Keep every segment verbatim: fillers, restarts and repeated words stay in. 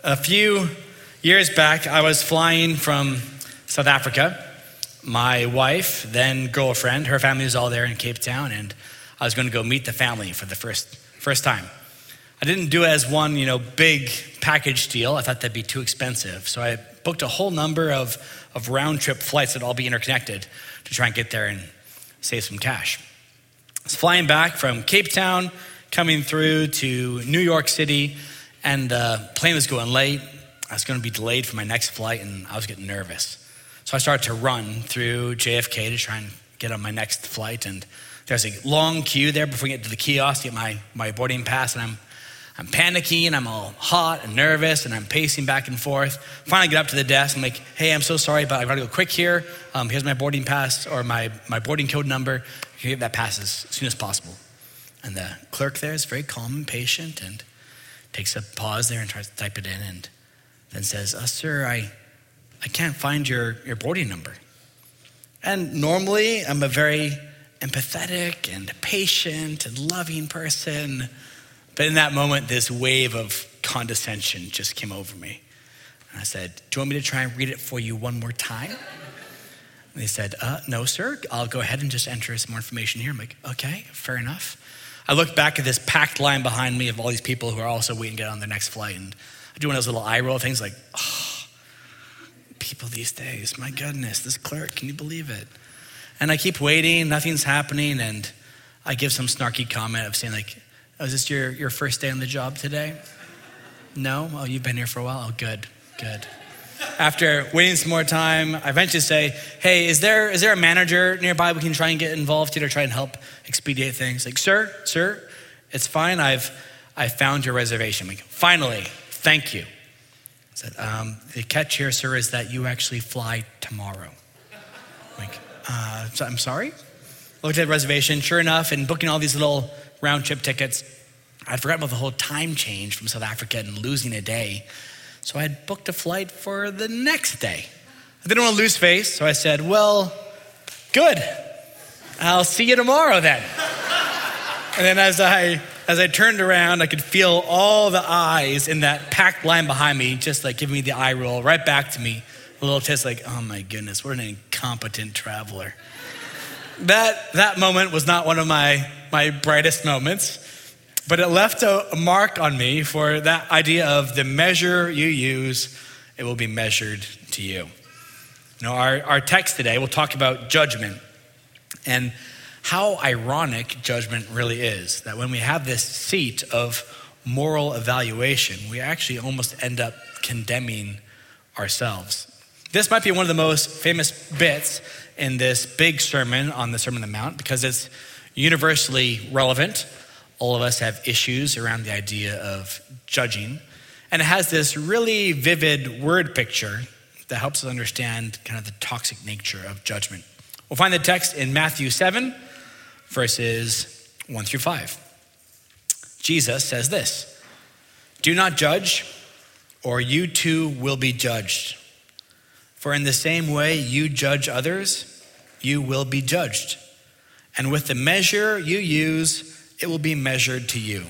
A few years back, I was flying from South Africa. My wife, then girlfriend, her family was all there in Cape Town, and I was going to go meet the family for the first first time. I didn't do it as one, you know, big package deal. I thought that'd be too expensive. So I booked a whole number of, of round trip flights that'd all be interconnected to try and get there and save some cash. I was flying back from Cape Town, coming through to New York City, and the plane was going late. I was going to be delayed for my next flight, and I was getting nervous. So I started to run through J F K to try and get on my next flight, and there's a long queue there before we get to the kiosk to get my, my boarding pass, and I'm I'm panicking, I'm all hot and nervous, and I'm pacing back and forth. Finally get up to the desk, I'm like, hey, I'm so sorry, but I've got to go quick here. Um, here's my boarding pass, or my, my boarding code number. You can get that pass as soon as possible. And the clerk there is very calm and patient, and takes a pause there and tries to type it in, and then says, uh, sir, I I can't find your, your boarding number. And normally, I'm a very empathetic and patient and loving person. But in that moment, this wave of condescension just came over me. And I said, do you want me to try and read it for you one more time? And they said, uh, no, sir. I'll go ahead and just enter some more information here. I'm like, okay, fair enough. I look back at this packed line behind me of all these people who are also waiting to get on their next flight. And I do one of those little eye roll things like, oh, people these days, my goodness, this clerk, can you believe it? And I keep waiting, nothing's happening. And I give some snarky comment of saying like, oh, is this your, your first day on the job today? No? Oh, you've been here for a while? Oh, good, good. After waiting some more time, I eventually say, hey, is there is there a manager nearby we can try and get involved to try and help expedite things? Like, sir, sir, it's fine. I've I found your reservation. I'm like, finally, thank you. I said, um, the catch here, sir, is that you actually fly tomorrow. I'm like, uh, so I'm sorry? Looked at the reservation, sure enough, and booking all these little round trip tickets. I'd forgotten about the whole time change from South Africa and losing a day. So I had booked a flight for the next day. I didn't want to lose face, so I said, well, good. I'll see you tomorrow then. And then as I as I turned around, I could feel all the eyes in that packed line behind me, just like giving me the eye roll right back to me. A little test like, oh my goodness, what an incompetent traveler. That that moment was not one of my, my brightest moments, but it left a, a mark on me for that idea of the measure you use, it will be measured to you. You know, our, our text today, we'll talk about judgment and how ironic judgment really is. That when we have this seat of moral evaluation, we actually almost end up condemning ourselves. This might be one of the most famous bits in this big sermon on the Sermon on the Mount because it's universally relevant. All of us have issues around the idea of judging. And it has this really vivid word picture that helps us understand kind of the toxic nature of judgment. We'll find the text in Matthew seven, verses one through five. Jesus says this, do not judge, or you too will be judged. For in the same way you judge others, you will be judged. And with the measure you use, it will be measured to you.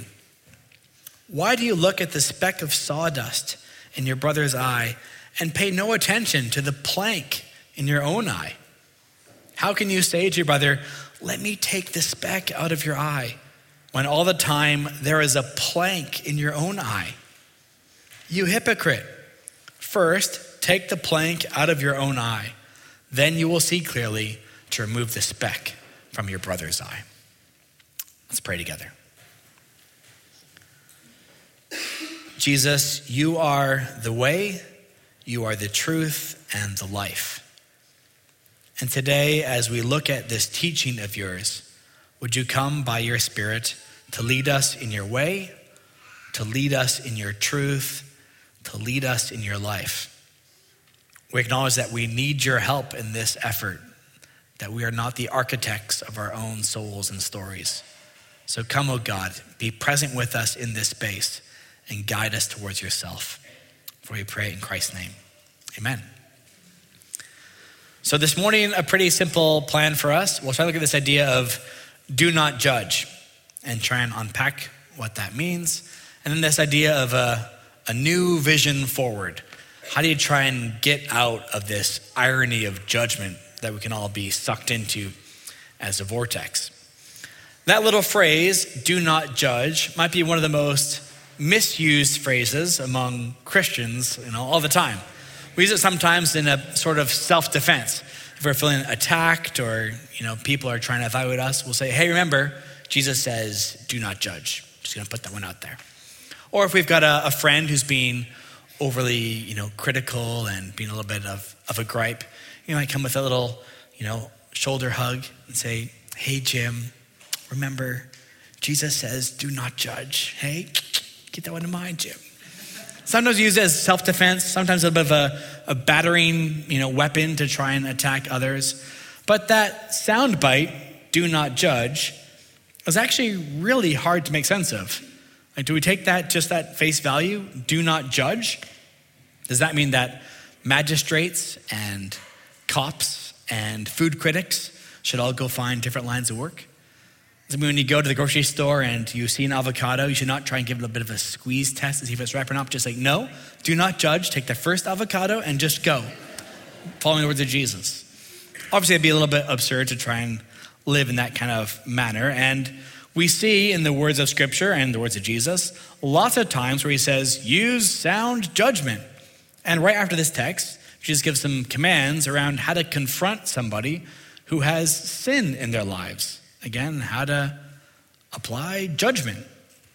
Why do you look at the speck of sawdust in your brother's eye and pay no attention to the plank in your own eye? How can you say to your brother, let me take the speck out of your eye, when all the time there is a plank in your own eye? You hypocrite, first take the plank out of your own eye, then you will see clearly to remove the speck from your brother's eye. Let's pray together. Jesus, you are the way, you are the truth, and the life. And today, as we look at this teaching of yours, would you come by your Spirit to lead us in your way, to lead us in your truth, to lead us in your life. We acknowledge that we need your help in this effort, that we are not the architects of our own souls and stories. So come, O God, be present with us in this space and guide us towards yourself. For we pray in Christ's name, amen. So this morning, a pretty simple plan for us. We'll try to look at this idea of do not judge and try and unpack what that means. And then this idea of a, a new vision forward? How do you try and get out of this irony of judgment that we can all be sucked into as a vortex? That little phrase, do not judge, might be one of the most misused phrases among Christians, you know, all the time. We use it sometimes in a sort of self-defense. If we're feeling attacked or, you know, people are trying to evaluate us, we'll say, hey, remember, Jesus says, do not judge. Just gonna put that one out there. Or if we've got a, a friend who's being overly, you know, critical and being a little bit of, of a gripe, you might come with a little, you know, shoulder hug and say, hey, Jim, remember, Jesus says, do not judge. Hey, keep that one in mind, Jim. Sometimes used as self-defense, sometimes a bit of a, a battering, you know, weapon to try and attack others. But that soundbite, do not judge, is actually really hard to make sense of. Like, do we take that, just that face value, do not judge? Does that mean that magistrates and cops and food critics should all go find different lines of work? Does it mean when you go to the grocery store and you see an avocado, you should not try and give it a bit of a squeeze test to see if it's ripe or not? Just like, no, do not judge. Take the first avocado and just go, following the words of Jesus. Obviously, it'd be a little bit absurd to try and live in that kind of manner. And we see in the words of Scripture and the words of Jesus, lots of times where he says, use sound judgment. And right after this text, Jesus gives some commands around how to confront somebody who has sin in their lives. Again, how to apply judgment.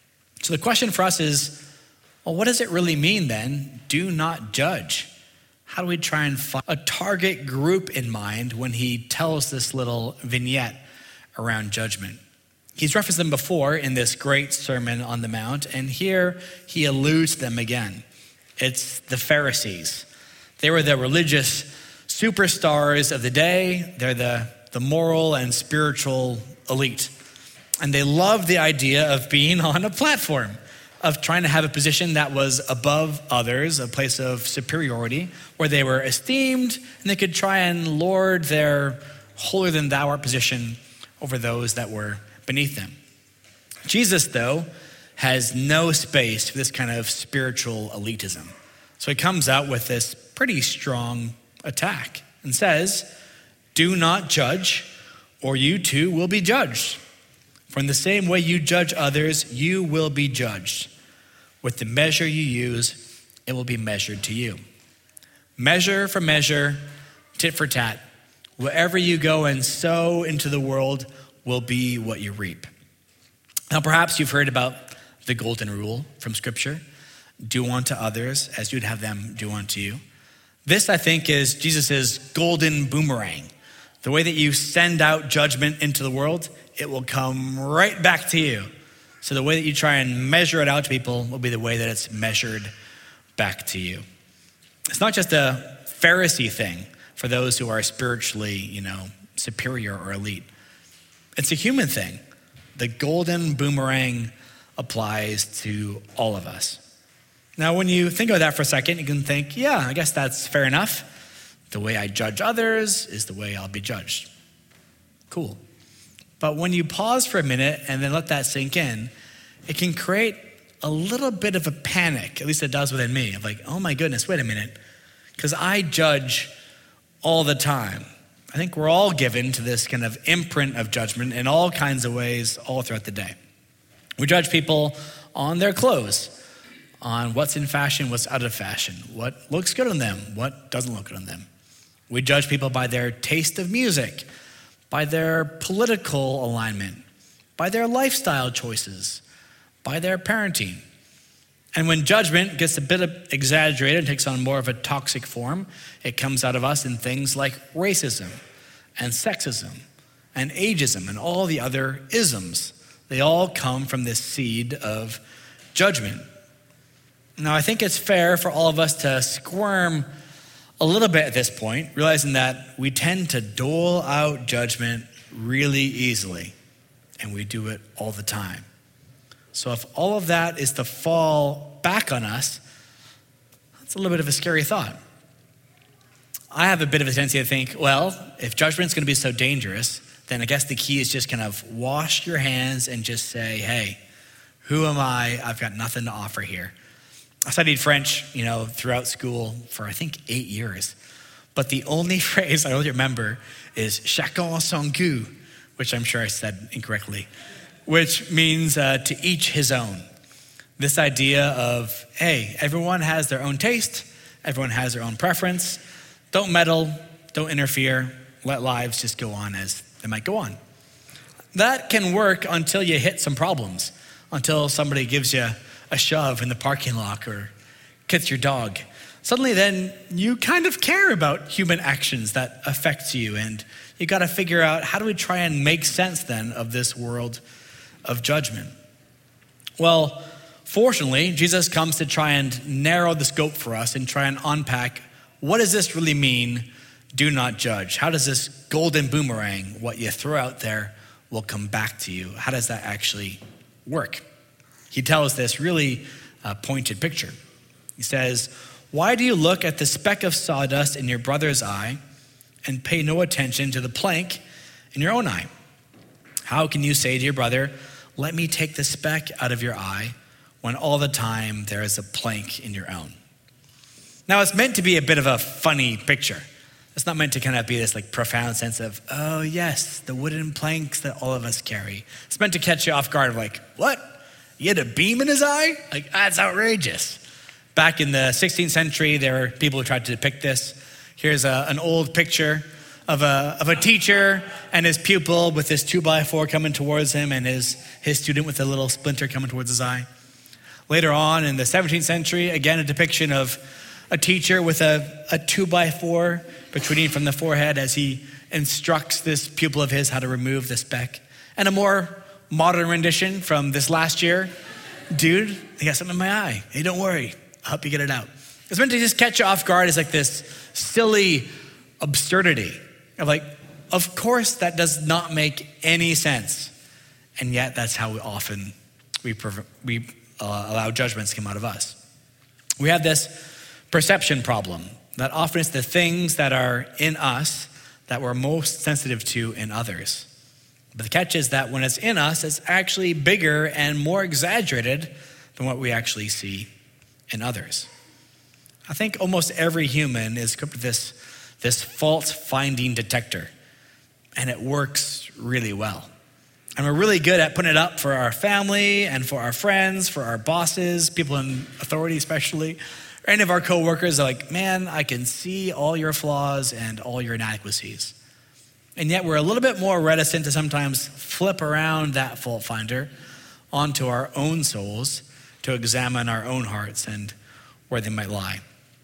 So the question for us is, well, what does it really mean then? Do not judge. How do we try and find a target group in mind when he tells this little vignette around judgment? He's referenced them before in this great Sermon on the Mount, and here he alludes to them again. It's the Pharisees. They were the religious superstars of the day. They're the, the moral and spiritual elite. And they loved the idea of being on a platform, of trying to have a position that was above others, a place of superiority, where they were esteemed and they could try and lord their holier than thou art position over those that were beneath them. Jesus, though, has no space for this kind of spiritual elitism. So he comes out with this pretty strong attack and says, do not judge, or you too will be judged. For in the same way you judge others, you will be judged. With the measure you use, it will be measured to you. Measure for measure, tit for tat. Wherever you go and sow into the world will be what you reap. Now, perhaps you've heard about the golden rule from Scripture. Do unto others as you'd have them do unto you. This, I think, is Jesus' golden boomerang. The way that you send out judgment into the world, it will come right back to you. So the way that you try and measure it out to people will be the way that it's measured back to you. It's not just a Pharisee thing for those who are spiritually, you know, superior or elite. It's a human thing. The golden boomerang applies to all of us. Now, when you think about that for a second, you can think, yeah, I guess that's fair enough. The way I judge others is the way I'll be judged. Cool. But when you pause for a minute and then let that sink in, it can create a little bit of a panic, at least it does within me, of like, oh my goodness, wait a minute, because I judge all the time. I think we're all given to this kind of imprint of judgment in all kinds of ways all throughout the day. We judge people on their clothes, on what's in fashion, what's out of fashion, what looks good on them, what doesn't look good on them. We judge people by their taste of music, by their political alignment, by their lifestyle choices, by their parenting. And when judgment gets a bit exaggerated and takes on more of a toxic form, it comes out of us in things like racism and sexism and ageism and all the other isms. They all come from this seed of judgment. Now, I think it's fair for all of us to squirm a little bit at this point, realizing that we tend to dole out judgment really easily, and we do it all the time. So if all of that is to fall back on us, that's a little bit of a scary thought. I have a bit of a tendency to think, well, if judgment's going to be so dangerous, then I guess the key is just kind of wash your hands and just say, hey, who am I? I've got nothing to offer here. I studied French, you know, throughout school for I think eight years. But the only phrase I only remember is chacun son goût, which I'm sure I said incorrectly, which means uh, to each his own. This idea of, hey, everyone has their own taste, everyone has their own preference. Don't meddle, don't interfere, let lives just go on as they might go on. That can work until you hit some problems, until somebody gives you a shove in the parking lot or kicks your dog. Suddenly then you kind of care about human actions that affect you, and you got to figure out, how do we try and make sense then of this world of judgment? Well, fortunately, Jesus comes to try and narrow the scope for us and try and unpack, what does this really mean, do not judge? How does this golden boomerang, what you throw out there will come back to you? How does that actually work? He tells this really uh, pointed picture. He says, why do you look at the speck of sawdust in your brother's eye and pay no attention to the plank in your own eye? How can you say to your brother, let me take the speck out of your eye, when all the time there is a plank in your own? Now, it's meant to be a bit of a funny picture. It's not meant to kind of be this like profound sense of, oh yes, the wooden planks that all of us carry. It's meant to catch you off guard, like, what? He had a beam in his eye? Like, that's outrageous. Back in the sixteenth century, there were people who tried to depict this. Here's a, an old picture of a, of a teacher and his pupil with this two by four coming towards him, and his, his student with a little splinter coming towards his eye. Later on in the seventeenth century, again, a depiction of a teacher with a, a two by four protruding from the forehead as he instructs this pupil of his how to remove the speck. And a more modern rendition from this last year, dude, I got something in my eye. Hey, don't worry, I'll help you get it out. It's meant to just catch you off guard as like this silly absurdity of like, of course that does not make any sense. And yet that's how we often we, we uh, allow judgments to come out of us. We have this perception problem that often it's the things that are in us that we're most sensitive to in others. But the catch is that when it's in us, it's actually bigger and more exaggerated than what we actually see in others. I think almost every human is equipped with this, this fault-finding detector, and it works really well. And we're really good at putting it up for our family and for our friends, for our bosses, people in authority especially. Or any of our coworkers are like, man, I can see all your flaws and all your inadequacies. And yet we're a little bit more reticent to sometimes flip around that fault finder onto our own souls to examine our own hearts and where they might lie.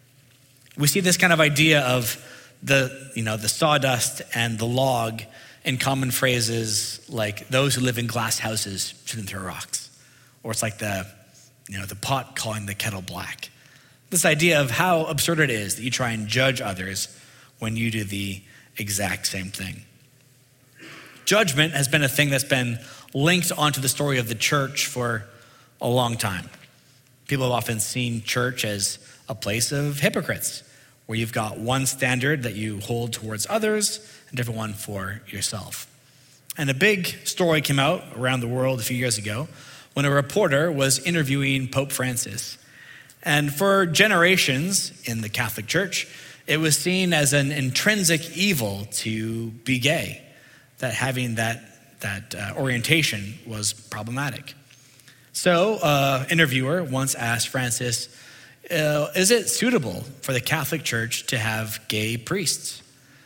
We see this kind of idea of the, you know, the sawdust and the log in common phrases like those who live in glass houses shouldn't throw rocks. Or it's like the, you know, the pot calling the kettle black. This idea of how absurd it is that you try and judge others when you do the exact same thing. Judgment has been a thing that's been linked onto the story of the church for a long time. People have often seen church as a place of hypocrites, where you've got one standard that you hold towards others, a different one for yourself. And a big story came out around the world a few years ago when a reporter was interviewing Pope Francis. And for generations in the Catholic Church, it was seen as an intrinsic evil to be gay, that having that, that uh, orientation was problematic. So an uh, interviewer once asked Francis, uh, is it suitable for the Catholic Church to have gay priests?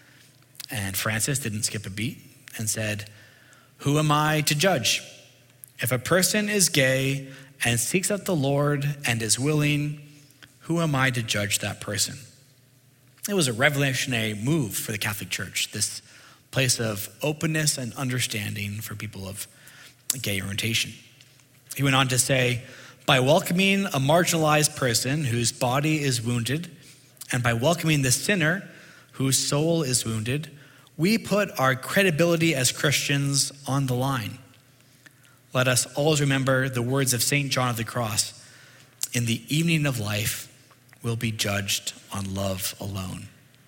And Francis didn't skip a beat and said, who am I to judge? If a person is gay and seeks out the Lord and is willing, who am I to judge that person? It was a revolutionary move for the Catholic Church, this place of openness and understanding for people of gay orientation. He went on to say, by welcoming a marginalized person whose body is wounded, and by welcoming the sinner whose soul is wounded, we put our credibility as Christians on the line. Let us always remember the words of Saint John of the Cross, in the evening of life, we'll be judged on love alone.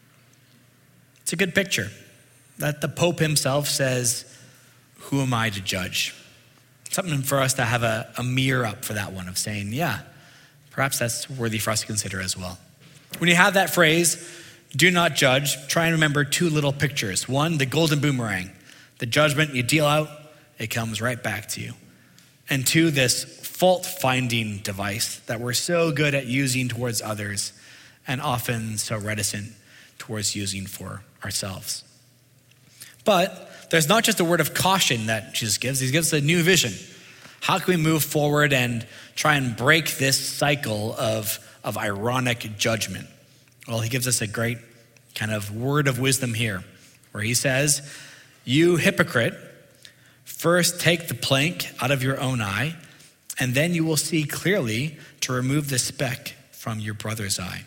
It's a good picture that the Pope himself says, who am I to judge? Something for us to have a, a mirror up for that one of saying, yeah, Perhaps that's worthy for us to consider as well. When you have that phrase, do not judge, try and remember two little pictures. One, the golden boomerang. The judgment you deal out, it comes right back to you. And two, this fault-finding device that we're so good at using towards others and often so reticent towards using for ourselves. But there's not just a word of caution that Jesus gives. He gives a new vision. How can we move forward and try and break this cycle of, of ironic judgment? Well, he gives us a great kind of word of wisdom here, where he says, you hypocrite, first take the plank out of your own eye, and then you will see clearly to remove the speck from your brother's eye.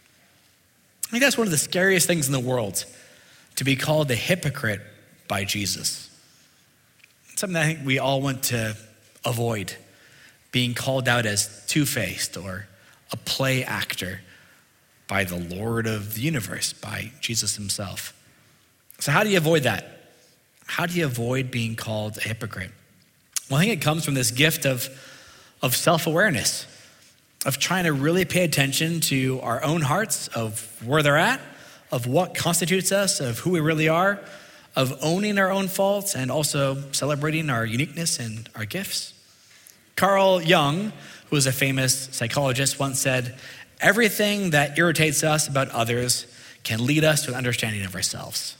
I think that's one of the scariest things in the world, to be called a hypocrite by Jesus. It's something I think we all want to avoid, being called out as two-faced or a play actor by the Lord of the universe, by Jesus himself. So how do you avoid that? How do you avoid being called a hypocrite? Well, I think it comes from this gift of, of self-awareness, of trying to really pay attention to our own hearts, of where they're at, of what constitutes us, of who we really are, of owning our own faults and also celebrating our uniqueness and our gifts. Carl Jung, who was a famous psychologist, once said, everything that irritates us about others can lead us to an understanding of ourselves.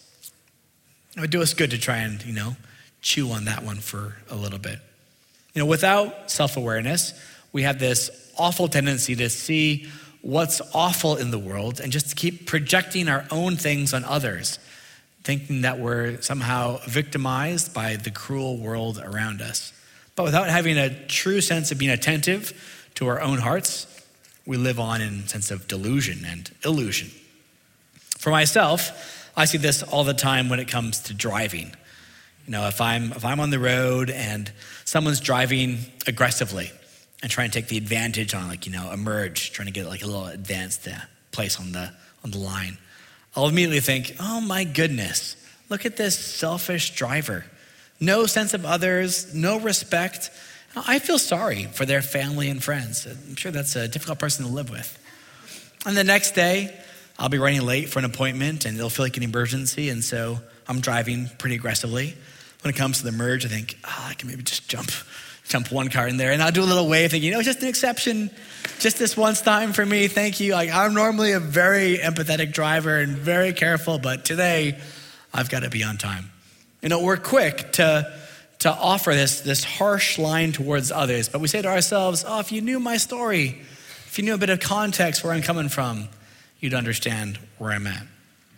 It would do us good to try and, you know, chew on that one for a little bit. You know, without self-awareness, we have this awful tendency to see what's awful in the world and just keep projecting our own things on others, thinking that we're somehow victimized by the cruel world around us. But without having a true sense of being attentive to our own hearts, we live on in a sense of delusion and illusion. For myself, I see this all the time when it comes to driving. You know, if I'm if I'm on the road and someone's driving aggressively and trying to take the advantage on, like, you know, a merge, trying to get like a little advanced uh, place on the on the line, I'll immediately think, oh my goodness, look at this selfish driver. No sense of others, no respect. I feel sorry for their family and friends. I'm sure that's a difficult person to live with. And the next day, I'll be running late for an appointment and it'll feel like an emergency. And so I'm driving pretty aggressively. When it comes to the merge, I think, oh, I can maybe just jump, jump one car in there. And I'll do a little wave thinking, you know, just an exception, just this one time for me, thank you. Like, I'm normally a very empathetic driver and very careful, but today I've got to be on time. You know, we're quick to, to offer this, this harsh line towards others, but we say to ourselves, oh, if you knew my story, if you knew a bit of context where I'm coming from, you'd understand where I'm at.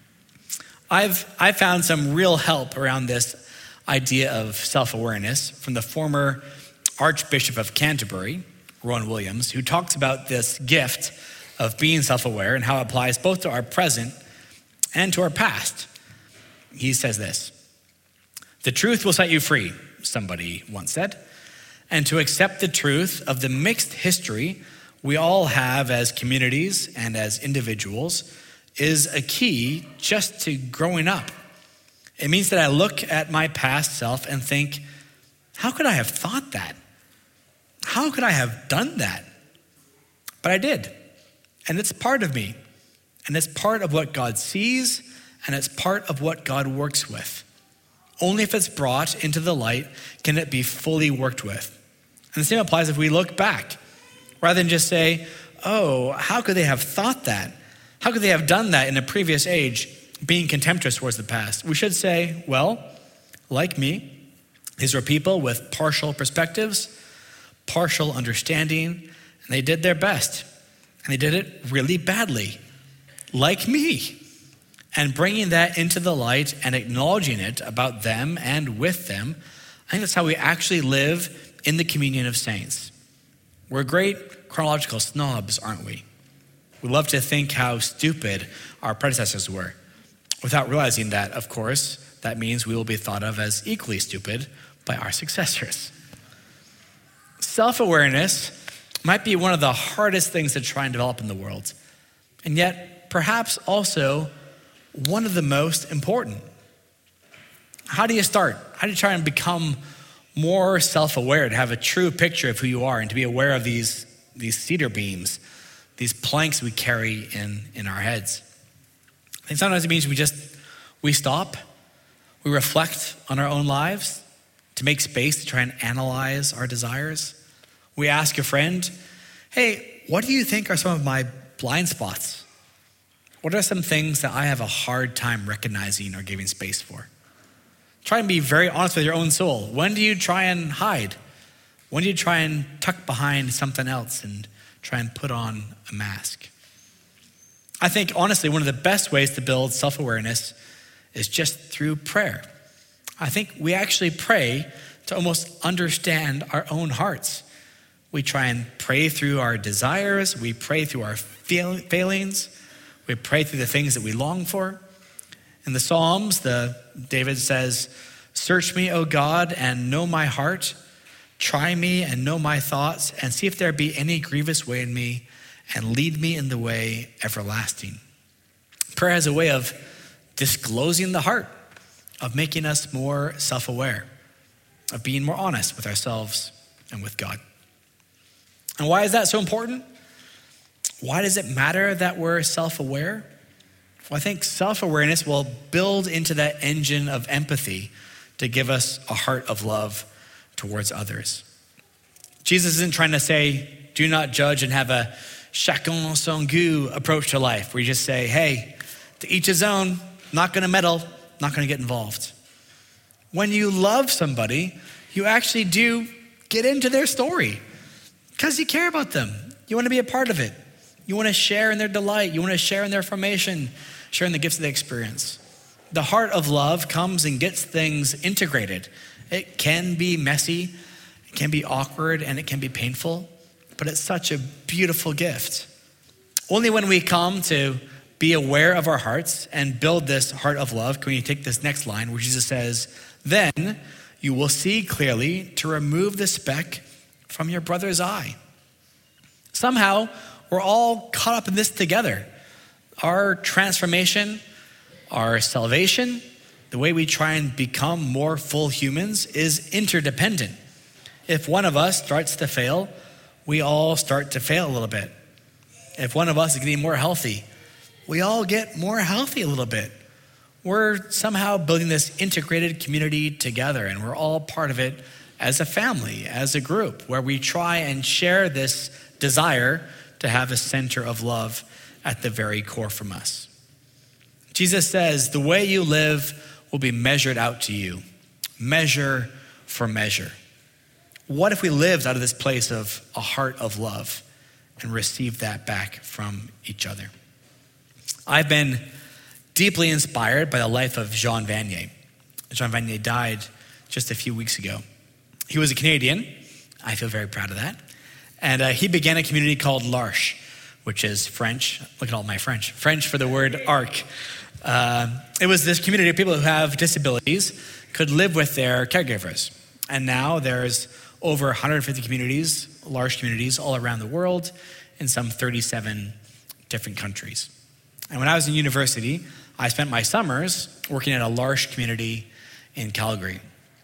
I've, I've found some real help around this idea of self-awareness from the former Archbishop of Canterbury, Rowan Williams, who talks about this gift of being self-aware and how it applies both to our present and to our past. He says this: the truth will set you free, somebody once said, and to accept the truth of the mixed history we all have as communities and as individuals is a key just to growing up. It means that I look at my past self and think, how could I have thought that? How could I have done that? But I did. And it's part of me. And it's part of what God sees, and it's part of what God works with. Only if it's brought into the light can it be fully worked with. And the same applies if we look back. Rather than just say, oh, how could they have thought that? How could they have done that in a previous age, being contemptuous towards the past? We should say, well, like me, these were people with partial perspectives, partial understanding, and they did their best. And they did it really badly, like me. And bringing that into the light and acknowledging it about them and with them, I think that's how we actually live in the communion of saints. We're great chronological snobs, aren't we? We love to think how stupid our predecessors were, without realizing that, of course, that means we will be thought of as equally stupid by our successors. Self-awareness might be one of the hardest things to try and develop in the world, and yet perhaps also one of the most important. How do you start? How do you try and become more self-aware, to have a true picture of who you are and to be aware of these, these cedar beams, these planks we carry in, in our heads. I think sometimes it means we just, we stop, we reflect on our own lives to make space to try and analyze our desires. We ask a friend, hey, what do you think are some of my blind spots? What are some things that I have a hard time recognizing or giving space for? Try and be very honest with your own soul. When do you try and hide? When do you try and tuck behind something else and try and put on a mask? I think, honestly, one of the best ways to build self-awareness is just through prayer. I think we actually pray to almost understand our own hearts. We try and pray through our desires. We pray through our fail- failings. We pray through the things that we long for. In the Psalms, the David says, search me, O God, and know my heart. Try me and know my thoughts, and see if there be any grievous way in me, and lead me in the way everlasting. Prayer has a way of disclosing the heart, of making us more self-aware, of being more honest with ourselves and with God. And why is that so important? Why does it matter that we're self-aware? Well, I think self-awareness will build into that engine of empathy to give us a heart of love towards others. Jesus isn't trying to say, do not judge and have a chacun son goût approach to life, where you just say, hey, to each his own, not gonna meddle, not gonna get involved. When you love somebody, you actually do get into their story because you care about them. You wanna be a part of it. You wanna share in their delight. You wanna share in their formation, share in the gifts of the experience. The heart of love comes and gets things integrated. It can be messy, it can be awkward, and it can be painful, but it's such a beautiful gift. Only when we come to be aware of our hearts and build this heart of love can we take this next line where Jesus says, then you will see clearly to remove the speck from your brother's eye. Somehow, we're all caught up in this together. Our transformation, our salvation, the way we try and become more full humans is interdependent. If one of us starts to fail, we all start to fail a little bit. If one of us is getting more healthy, we all get more healthy a little bit. We're somehow building this integrated community together, and we're all part of it as a family, as a group, where we try and share this desire to have a center of love at the very core from us. Jesus says, the way you live will be measured out to you. Measure for measure. What if we lived out of this place of a heart of love and received that back from each other? I've been deeply inspired by the life of Jean Vanier. Jean Vanier died just a few weeks ago. He was a Canadian. I feel very proud of that. And uh, he began a community called L'Arche, which is French. Look at all my French. French for the word ark. Uh, it was this community of people who have disabilities could live with their caregivers. And now there's over one hundred fifty communities, large communities all around the world in some thirty-seven different countries. And when I was in university, I spent my summers working at a large community in Calgary.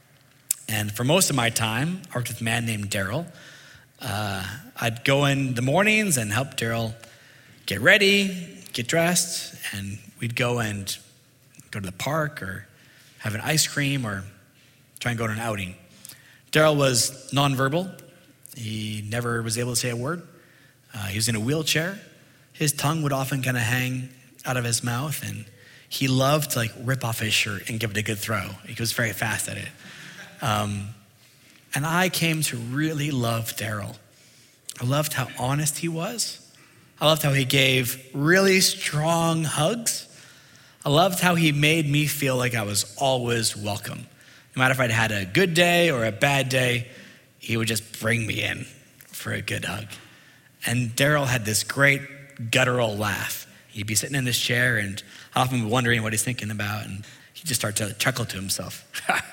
And for most of my time, I worked with a man named Daryl. Uh, I'd go in the mornings and help Daryl get ready, get dressed, and we'd go and go to the park or have an ice cream or try and go on an outing. Daryl was nonverbal. He never was able to say a word. Uh, he was in a wheelchair. His tongue would often kind of hang out of his mouth, and he loved to like rip off his shirt and give it a good throw. He was very fast at it. Um, and I came to really love Daryl. I loved how honest he was. I loved how he gave really strong hugs. I loved how he made me feel like I was always welcome. No matter if I'd had a good day or a bad day, he would just bring me in for a good hug. And Daryl had this great guttural laugh. He'd be sitting in this chair and I'd often be wondering what he's thinking about, and he'd just start to chuckle to himself.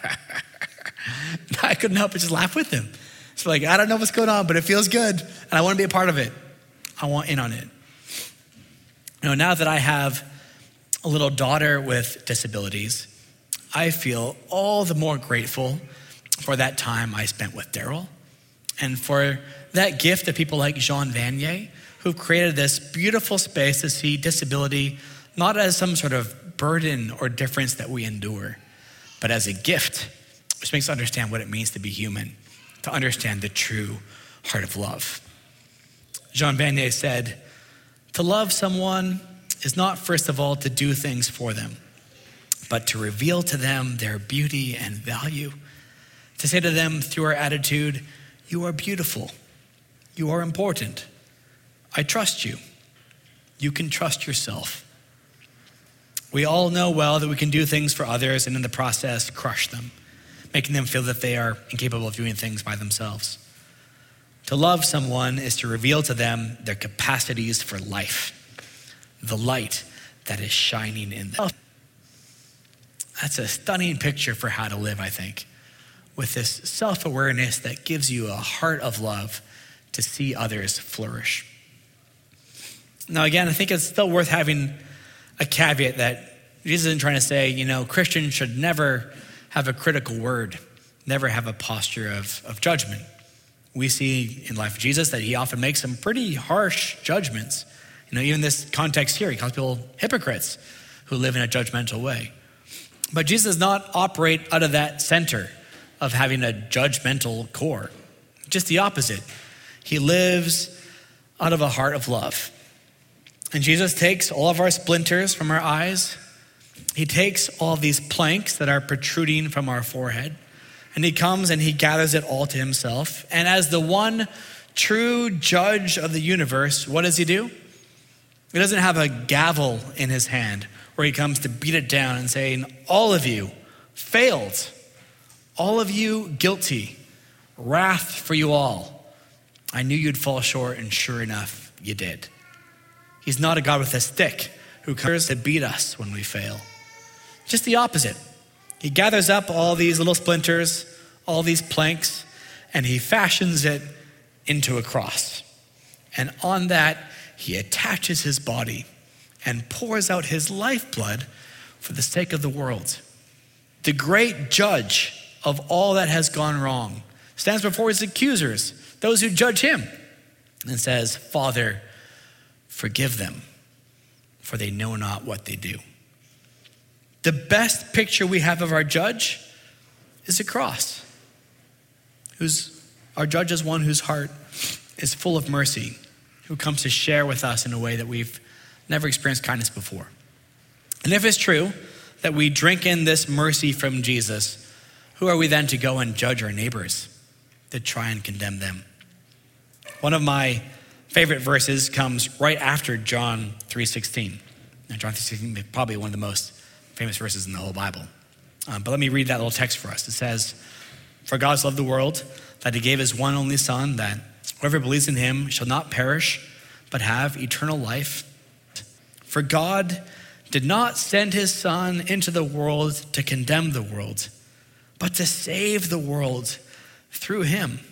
I couldn't help but just laugh with him. It's like, I don't know what's going on, but it feels good, and I want to be a part of it. I want in on it. You know, now that I have a little daughter with disabilities, I feel all the more grateful for that time I spent with Daryl and for that gift of people like Jean Vanier, who've created this beautiful space to see disability not as some sort of burden or difference that we endure, but as a gift, which makes us understand what it means to be human, to understand the true heart of love. Jean Vanier said, "To love someone is not first of all to do things for them, but to reveal to them their beauty and value, to say to them through our attitude, 'You are beautiful, you are important, I trust you, you can trust yourself.'" We all know well that we can do things for others and in the process crush them, making them feel that they are incapable of doing things by themselves. To love someone is to reveal to them their capacities for life, the light that is shining in them. That's a stunning picture for how to live, I think, with this self-awareness that gives you a heart of love to see others flourish. Now, again, I think it's still worth having a caveat that Jesus isn't trying to say, you know, Christians should never have a critical word, never have a posture of, of judgment. We see in the life of Jesus that he often makes some pretty harsh judgments. You know, even this context here, he calls people hypocrites who live in a judgmental way. But Jesus does not operate out of that center of having a judgmental core. Just the opposite. He lives out of a heart of love. And Jesus takes all of our splinters from our eyes. He takes all these planks that are protruding from our forehead, and he comes and he gathers it all to himself. And as the one true judge of the universe, what does he do? He doesn't have a gavel in his hand where he comes to beat it down and saying, all of you failed, all of you guilty, wrath for you all. I knew you'd fall short, and sure enough, you did. He's not a God with a stick who comes to beat us when we fail. Just the opposite. He gathers up all these little splinters, all these planks, and he fashions it into a cross. And on that, he attaches his body and pours out his lifeblood for the sake of the world. The great judge of all that has gone wrong stands before his accusers, those who judge him, and says, "Father, forgive them, for they know not what they do." The best picture we have of our judge is a cross. Who's, our judge is one whose heart is full of mercy, who comes to share with us in a way that we've never experienced kindness before. And if it's true that we drink in this mercy from Jesus, who are we then to go and judge our neighbors, to try and condemn them? One of my favorite verses comes right after John three sixteen. Now, John three sixteen is probably one of the most famous verses in the whole Bible. Um, but let me read that little text for us. It says, "For God so loved the world that he gave his one only son, that whoever believes in him shall not perish, but have eternal life. For God did not send his son into the world to condemn the world, but to save the world through him."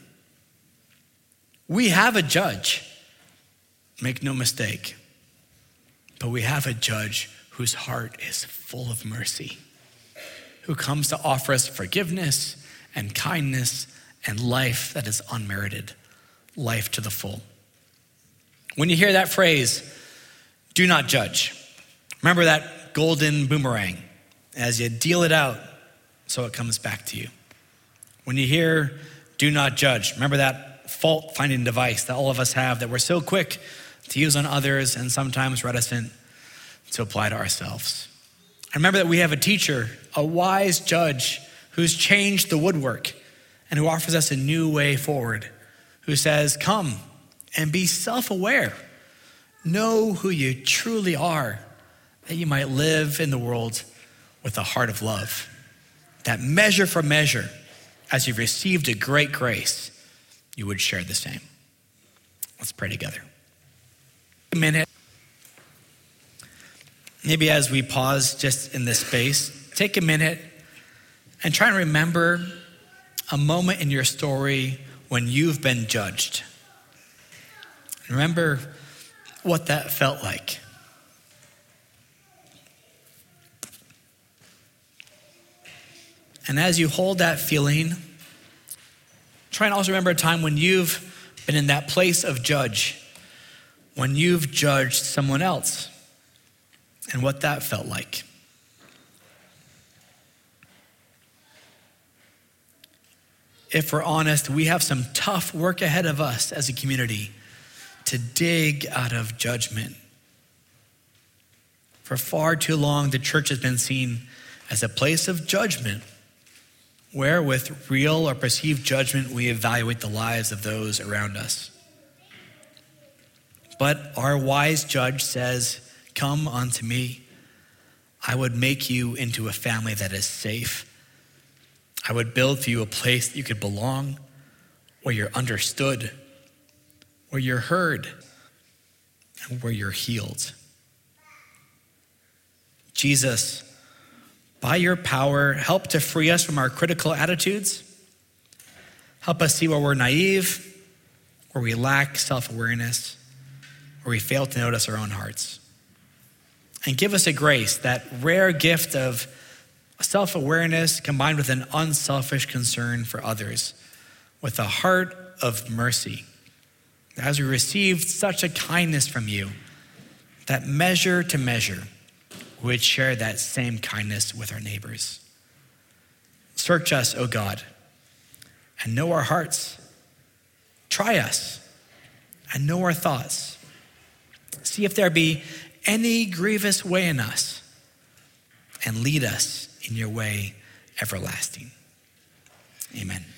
We have a judge, make no mistake, but we have a judge whose heart is full of mercy, who comes to offer us forgiveness and kindness and life that is unmerited, life to the full. When you hear that phrase, "do not judge," remember that golden boomerang as you deal it out so it comes back to you. When you hear "do not judge," remember that fault-finding device that all of us have that we're so quick to use on others and sometimes reticent to apply to ourselves. I remember that we have a teacher, a wise judge who's changed the woodwork and who offers us a new way forward, who says, "Come and be self-aware. Know who you truly are, that you might live in the world with a heart of love. That measure for measure, as you've received a great grace, you would share the same." Let's pray together. A minute. Maybe as we pause just in this space, take a minute and try and remember a moment in your story when you've been judged. Remember what that felt like. And as you hold that feeling, try and also remember a time when you've been in that place of judge when you've judged someone else and what that felt like? If we're honest, we have some tough work ahead of us as a community to dig out of judgment. For far too long, the church has been seen as a place of judgment, where with real or perceived judgment, we evaluate the lives of those around us. But our wise judge says, "Come unto me. I would make you into a family that is safe. I would build for you a place that you could belong, where you're understood, where you're heard, and where you're healed." Jesus, by your power, help to free us from our critical attitudes. Help us see where we're naive, where we lack self-awareness, where we fail to notice our own hearts. And give us a grace, that rare gift of self-awareness combined with an unselfish concern for others, with a heart of mercy. As we received such a kindness from you, that measure to measure, we would share that same kindness with our neighbors. Search us, O God, and know our hearts. Try us and know our thoughts. See if there be any grievous way in us, and lead us in your way everlasting. Amen.